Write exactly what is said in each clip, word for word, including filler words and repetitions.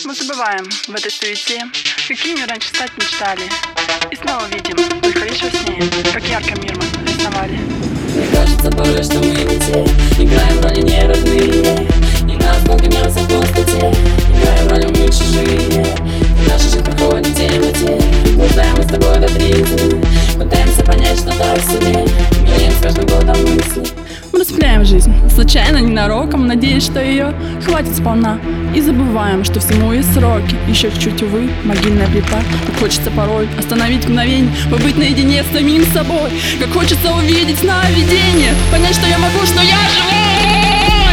Мы забываем в этой суете, какими раньше стать мечтали, и снова видим только лишь во сне, как ярко мир мы рисовали. Мне кажется порой, что мы не те, играем роли не родные, и нас долго мялся в пустоте, играем роли мы чужие, и наша жизнь проходит в темноте. Блуждаем мы с тобой до тридцати, пытаемся понять, что так себе, меняем с каждым годом мысли. Мы распыляем жизнь, случайно, ненароком, надеясь, что ее хватит сполна. И забываем, что всему есть сроки. Еще чуть-чуть, увы, могильная плита. Как хочется порой остановить мгновение, побыть наедине с самим собой. Как хочется увидеть сновидение, понять, что я могу, что я живой.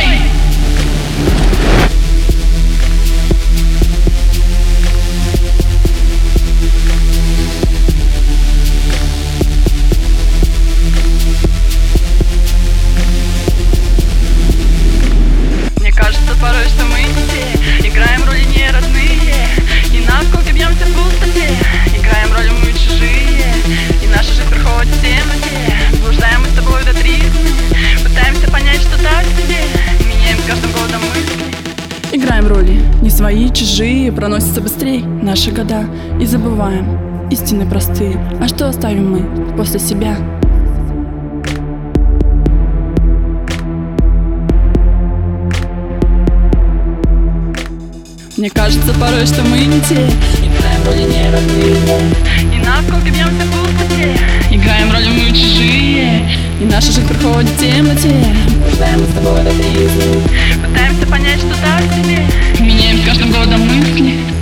Порой, что мы не те, играем роли не родные, и насколько бьемся в пустоте, играем роли мы чужие, и наша жизнь проходит в темноте. Блуждаем мы с тобой до тридцати, пытаемся понять, что так себе, меняем с каждым годом мысли. Играем роли не свои, чужие, проносятся быстрее наши года, и забываем истины простые. А что оставим мы после себя? Мне кажется порой, что мы не те, играем роли не родные, и насколько бьемся в пустоте, играем роли мы чужие, и наша жизнь проходит в темноте. Блуждаем мы с тобой до тридцати, пытаемся понять, что так себе, меняем с каждым годом мысли.